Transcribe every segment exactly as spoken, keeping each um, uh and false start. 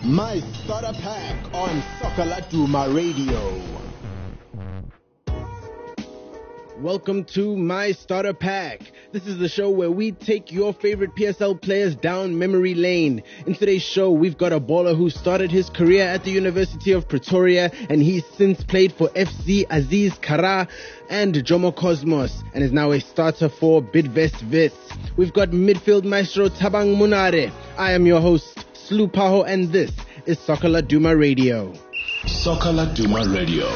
My Starter Pack on Soccer Laduma Radio. Welcome to My Starter Pack. This is the show where we take your favorite P S L players down memory lane. In today's show, we've got a baller who started his career at the University of Pretoria, and he's since played for F C Aziz Kara and Jomo Cosmos, and is now a starter for Bidvest Wits. We've got midfield maestro Thabang Munare. I am your host, Slu Paho, and this is Soccer Laduma Radio. Soccer Laduma Radio.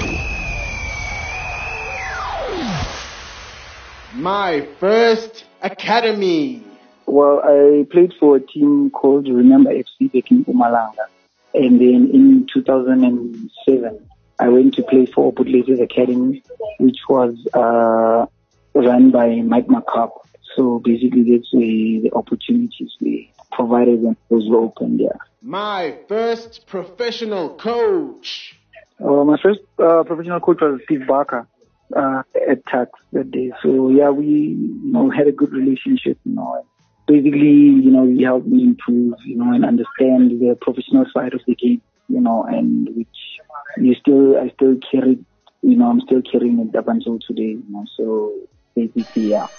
My first academy. Well, I played for a team called Remember F C back in Mpumalanga. And then in two thousand seven, I went to play for Butleses Academy, which was uh, run by Mike McCarp. So basically, that's where the opportunities we provided and those were open there. My first professional coach. Uh, my first uh, professional coach was Steve Barker. Uh, at Tax that day. So yeah, we, you know, had a good relationship, you know. Basically, you know, he helped me improve, you know, and understand the professional side of the game, you know, and which you still, I still carry, you know, I'm still carrying it up until today, you know. So basically, yeah.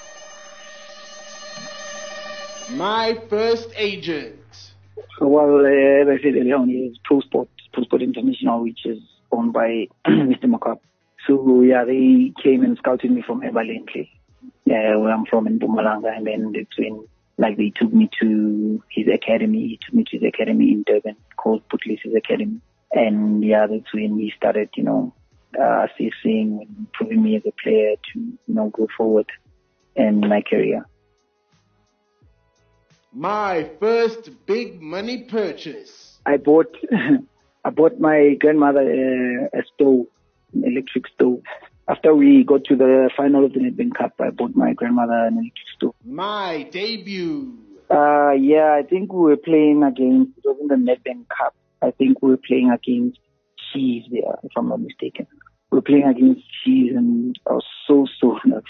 My first agent. So, well, uh, as I said earlier on, is Pro Sport, Pro Sport International, which is owned by Mister McCarp. So, yeah, they came and scouted me from Evalentle, yeah, where I'm from in Mpumalanga, and then that's when, like, they took me to his academy. He took me to his academy in Durban called Butleses Academy. And, yeah, that's when he started, you know, uh, assessing and improving me as a player to, you know, go forward in my career. My first big money purchase. I bought, I bought my grandmother a, a stove. An electric stove. After we got to the final of the Nedbank Cup, I bought my grandmother an electric stove. My debut. Uh, yeah, I think we were playing against, it wasn't the Nedbank Cup. I think we were playing against Cheese there, if I'm not mistaken. We were playing against Cheese, and I was so, so nervous.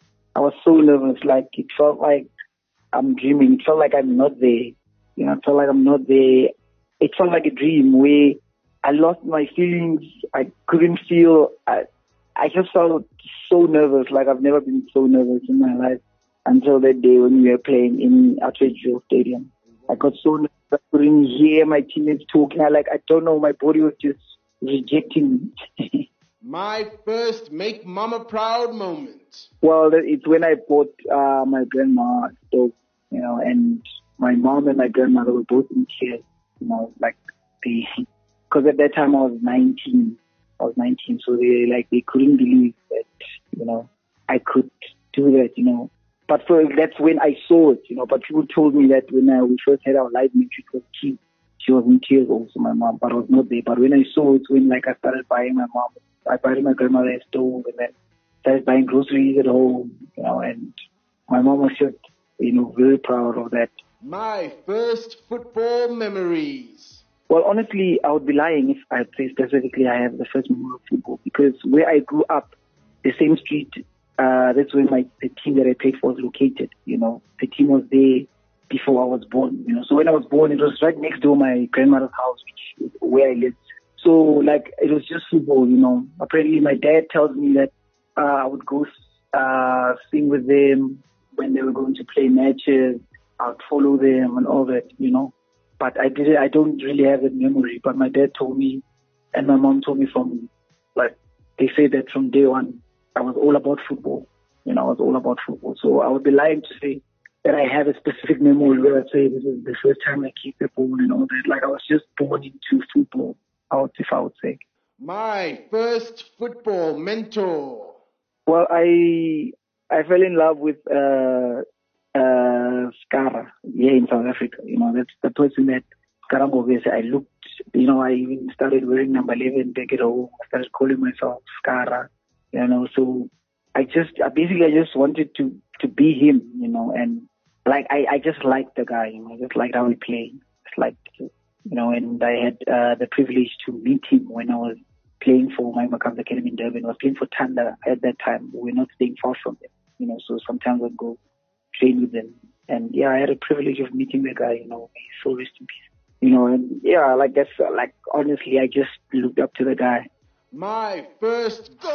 I was so nervous, like it felt like I'm dreaming. It felt like I'm not there. You know, it felt like I'm not there. It felt like a dream where I lost my feelings. I couldn't feel. I, I just felt so nervous, like I've never been so nervous in my life until that day when we were playing in Atwedjo Stadium. I got so nervous, I couldn't hear my teammates talking. I like, I don't know, my body was just rejecting me. My first make mama proud moment. Well, it's when I bought uh, my grandma a stove, you know, and my mom and my grandmother were both in tears, you know, like they. Because at that time I was nineteen. I was nineteen, so they like they couldn't believe that, you know, I could do that, you know. But for that's when I saw it, you know. But people told me that when I, we first had our live match, it was key. She was in tears also, my mom, but I was not there. But when I saw it, when like I started buying my mom, I bought my grandmother a stove, and then started buying groceries at home, you know. And my mom was just, you know, very proud of that. My first football memories. Well, honestly, I would be lying if I say specifically I have the first memory of football, because where I grew up, the same street, uh, that's where my the team that I played for was located. You know, the team was there before I was born. You know, so when I was born, it was right next door my grandmother's house, which is where I lived. So like it was just football. You know, apparently my dad tells me that uh, I would go uh, sing with them when they were going to play matches. I'd follow them and all that. You know. But I did I don't really have that memory. But my dad told me, and my mom told me from, like, they say that from day one, I was all about football. You know, I was all about football. So I would be lying to say that I have a specific memory where I say this is the first time I kicked the ball and all that. Like, I was just born into football, I would, if I would say. My first football mentor. Well, I I fell in love with uh, uh, Skara here in South Africa. You know, that's the person that Skara Ngobese. I looked, you know, I even started wearing number eleven back at home. I started calling myself Skara, you know. So I just, I basically, I just wanted to, to be him, you know, and like, I, I just liked the guy, you know, I just liked how he played. Just liked, you know, and I had uh, the privilege to meet him when I was playing for my Maccabi Academy in Durban. I was playing for Tanda at that time. We were not staying far from them, you know, so sometimes I'd go train with them. And yeah, I had a privilege of meeting the guy, you know, may his soul rest in peace. You know, and yeah, like that's like honestly, I just looked up to the guy. My first goal.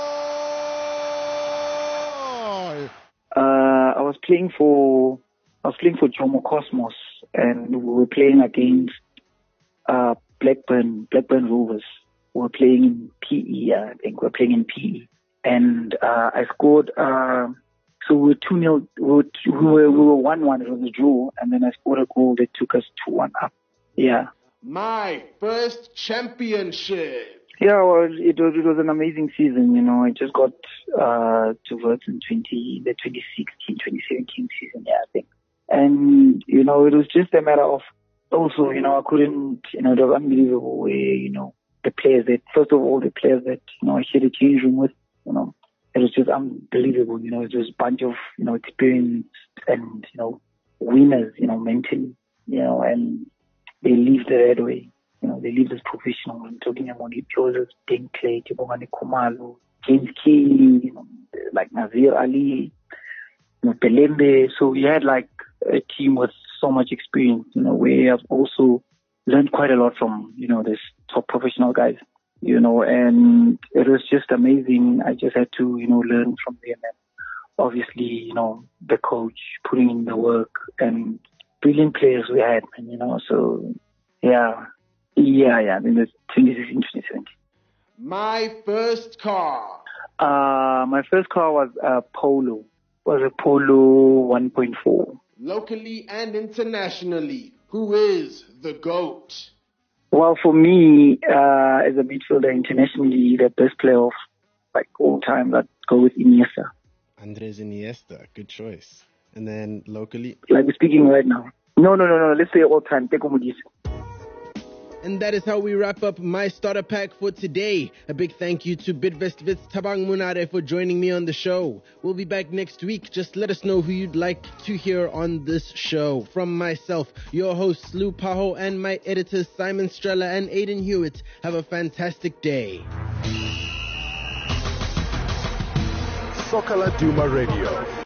Uh, I was playing for I was playing for Jomo Cosmos, and we were playing against uh, Blackburn Blackburn Rovers. We were playing in P E. I think we were playing in P E, and uh, I scored. Uh, so we were two nil. We were we were we were one one. It was a draw, and then I scored a goal that took us two one up. Yeah. My first championship. Yeah, well, it was it was an amazing season. You know, I just got uh, to Wits in twenty the twenty sixteen twenty seventeen season. Yeah, I think. And you know, it was just a matter of also, you know, I couldn't, you know, it was unbelievable where, you know, the players that first of all the players that, you know, I shared a change room with, you know, it was just unbelievable. You know, it was a bunch of, you know, experienced and, you know, winners, you know, mentally, you know, and they leave the red way. You know, they leave as professionals. I'm talking about Joseph Dinkley, Tibongani Kumalo, James Keeley, you know, like Nazir Ali, you know, Pelembe. So we had like a team with so much experience, you know, where I've also learned quite a lot from, you know, these top professional guys, you know, and it was just amazing. I just had to, you know, learn from them. And obviously, you know, the coach putting in the work and brilliant players we had, and, you know, so yeah. Yeah, yeah, in the twenty sixteen twenty seventeen. My first car. Uh, my first car was a Polo. Was a Polo one point four. Locally and internationally, who is the GOAT? Well, for me, uh, as a midfielder internationally, the best player of like all time, I'd go with Iniesta. Andres Iniesta, good choice. And then locally? Like we're speaking right now. No, no, no, no. Let's say all time. Teko Modise. And that is how we wrap up my starter pack for today. A big thank you to Bidvest Wits Tabang Munare for joining me on the show. We'll be back next week. Just let us know who you'd like to hear on this show. From myself, your hosts Lou Paho, and my editors Simon Strella and Aidan Hewitt. Have a fantastic day. Soccer Laduma Radio.